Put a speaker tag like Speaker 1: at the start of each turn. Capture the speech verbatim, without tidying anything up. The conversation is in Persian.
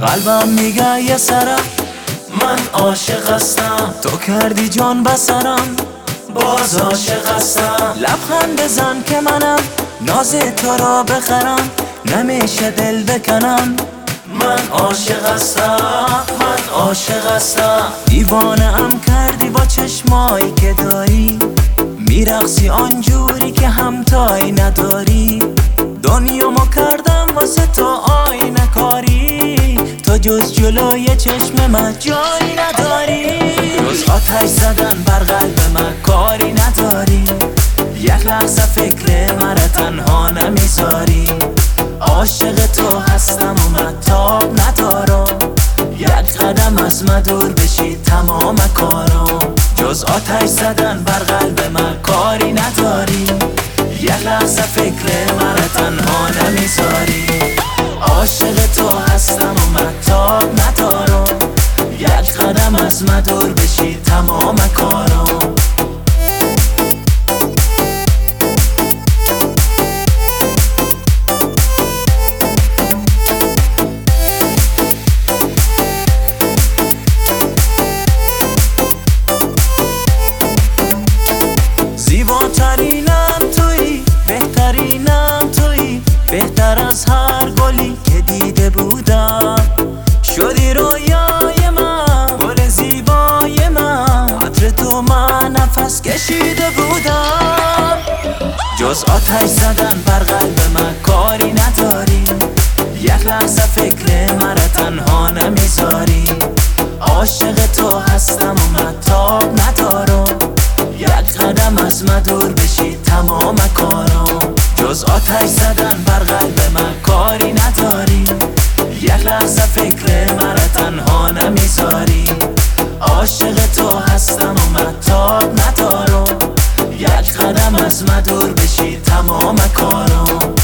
Speaker 1: قلبم میگه یه سرم من عاشق هستم، تو کردی جان بسرم باز عاشق هستم. لبخند بزن که منم ناز تو را بخرم، نمیشه دل بکنم من عاشق هستم، من عاشق هستم. دیوانه ام کردی با چشمایی که داری، میرقصی آنجوری که همتایی نداری. دنیامو کردم واسه تو آینه کاری، تو جز جلوی چشم من جایی نداری. جز آتش زدن بر قلب من کاری نداری، یک لحظه فکر مرا تنها نمیذاری. عاشق تو هستم و من تاب ندارم، یک قدم از من دور بشی تمام کارم. جز آتش زدن بر قلب من کاری نداری، یک لحظه فکر مرا تنها نمیذاری. عاشق تو هستم و من تاب ندارم، یک قدم از من دور بشی تمام کارم. زیباترینم توی، بهترینم توی، بهتر از هر گلی که دیده بودم. شدی رویای من، گل زیبای من، عطر تو من نفس کشیده بودم. جز آتش زدن بر قلب من کاری نداری، یک لحظه فکر مرا تنها نمیذاری. عاشق تو هستم و من تاب ندارم، یک قدم از من دور بشی تمام کارم. جز آتش زدن بر قلب من کاری نداری، یک لحظه فکر مرا تنها نمیذاری. عاشق تو هستم و من تاب ندارم، یک قدم از من دور بشی تمام کارم.